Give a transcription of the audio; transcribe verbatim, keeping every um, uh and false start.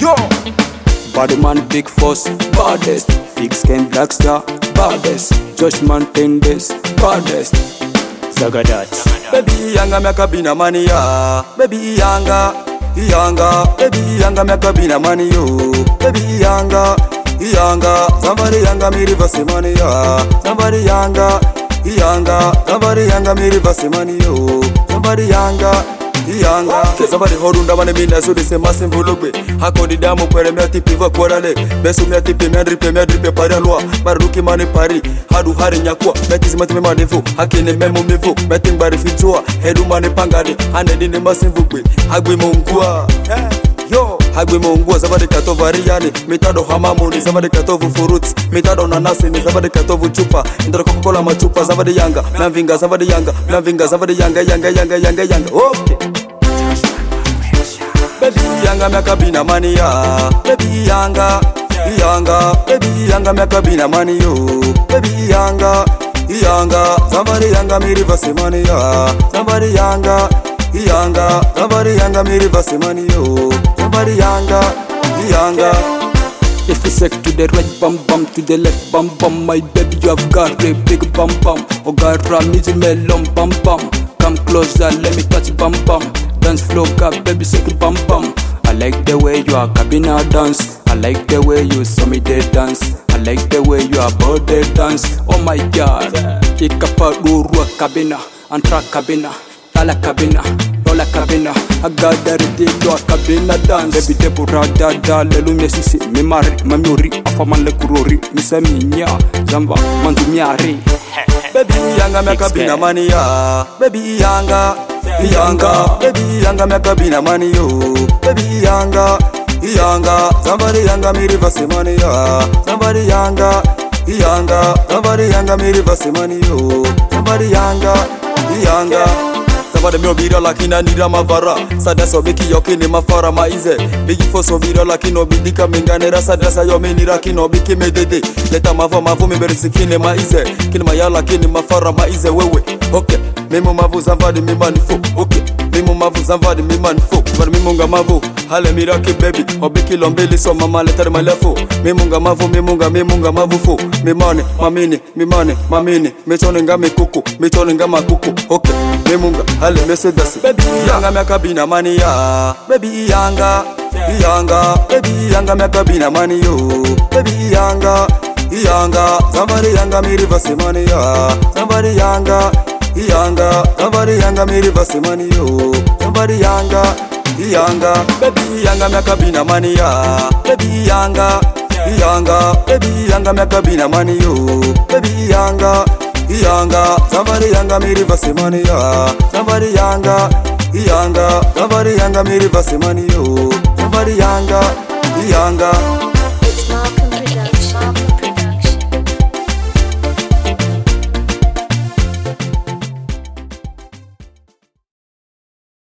Yo, Badman big force, baddest. Big skin black star, baddest. Josh Mountain this, baddest. Zagadat. Baby yanga miaka bina mani ya. Baby yanga, yanga. Baby yanga miaka bina mani yo. Baby yanga, yanga. Somebody yanga mi reverse money ya. Somebody yanga, yanga. Somebody yanga mi reverse money yo. Somebody yanga. Yanga somebody horunda bane mina so de se masin vologbe hakodi damu kwere mi atipi va kwarale beso mi atipi mi adripe mi adripe pari alwa maruki mani pari hadu hari nyakwa metizi mati mema defu hakine memo mevo meting bari fitua hedu mani pangade hanedi ne masin vugbe hagwe mongua yo hagwe mongua sabade katovu ariane mitado hamamoni sabade katovu fruits mitado nanasi ni sabade katovu chupa indara Coca-Cola machupa sabade yanga namvinga sabade yanga namvinga sabade yanga yanga yanga yanga yanga okay. Baby yanga miaka bina mani ya. Baby yanga, yanga. Baby yanga miaka bina mani yo. Baby yanga, yanga. Somebody yanga mi reverse money ya. Somebody yanga, yanga. Somebody yanga mi reverse money yo. Somebody yanga, yanga. If you sick to the right bum bum, to the left bum bum, my baby you have got a big bum bum. Oh God, ram is a melon bum bum. Come closer, let me touch bum bum. Dance flow, got baby sick bum bum. I like the way you are cabina dance. I like the way you saw me they dance. I like the way you are body dance. Oh my God, ikapa urua cabina, antra cabina, tala cabina. La cabina, I got that ridiculous cabina dance. Baby debura da da lelu mesisi mi mari mamuri afaman le kurori misaminya zamba mandu miari. Baby yanga me cabina mani ya. Baby yanga, yanga. Baby yanga me cabina mani yo. Baby yanga, yanga. Somebody yanga mi reverse money ya. Somebody yanga, yanga. Somebody yanga mi reverse money yo. Somebody yanga, yanga. Somebody me obira lakina nira mavara. Sada so beki yoke ni mafara maize. Bigi fo so bira lakino bidika minganera. Sada sa yo me nira kino biki medede. Leta mavo mavo me berisi kine maize. Kine mayala kine mafara maize wewe. Okay, mimo mavu zamvadi mi manifo. Okay, mimo mavu zamvadi mi manifo. But mimunga mavu, hale miraki baby. Obiki lombeli so mama letari malefo. Mimunga mavu, mimunga mimunga mavu fo. Mimane, mamini, mimane, mamini. Michone nga mikuku, michone nga makuku. Okay, mimunga hale mesedasi. Baby yanga miaka bina mani ya. Baby yanga, yanga. Baby yanga miaka bina mani yo. Baby yanga, yanga. Somebody yanga mi reverse money ya. Somebody yanga, yanga. Somebody yanga mi reverse money yo. Somebody yanga, yanga. Baby yanga miaka bina mani ya. Baby yanga, yanga. Baby yanga miaka bina mani yo. Baby yanga, yanga. Somebody yanga mi reverse money ya. Somebody yanga, yanga. Somebody yanga mi reverse money yo. Somebody yanga, yanga.